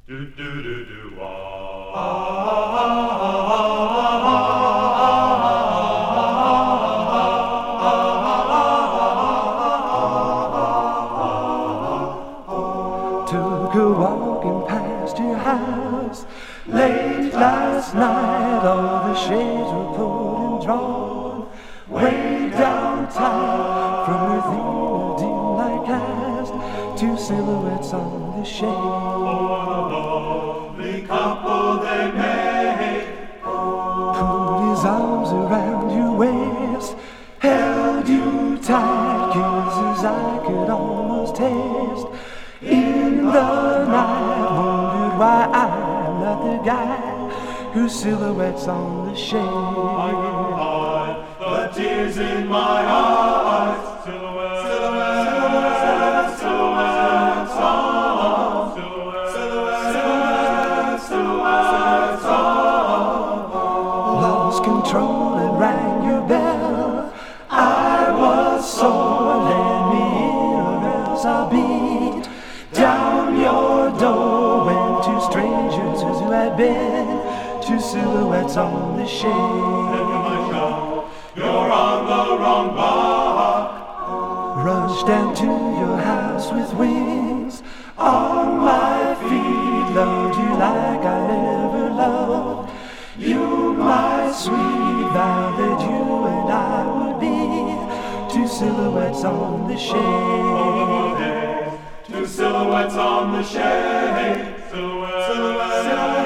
Do do do do Took a walking past your house late last night. All the shades were pulled and drawn way downtown. From within a dim light cast two silhouettes on the shade. Oh, what a lovely couple they made. Put his arms around your waist, held you tight, kisses I could almost taste. In the night, wondered why I'm not the guy whose silhouette's on the shade. I can hide the tears in my eyes. Silhouette, silhouette, silhouette, silhouette, song. Silhouette, silhouette, silhouette, song. Lost control and rang your bell. I was sore, let me in or else I'll beat down your door. When two strangers who had been two silhouettes on the shade. You're on the wrong block. Rush down to your house with wings on my feet. Loved you like I never loved you, my sweet. Vowed that you and I would be two silhouettes on the shade. Two silhouettes on the shade. Silhouette, silhouette, silhouette.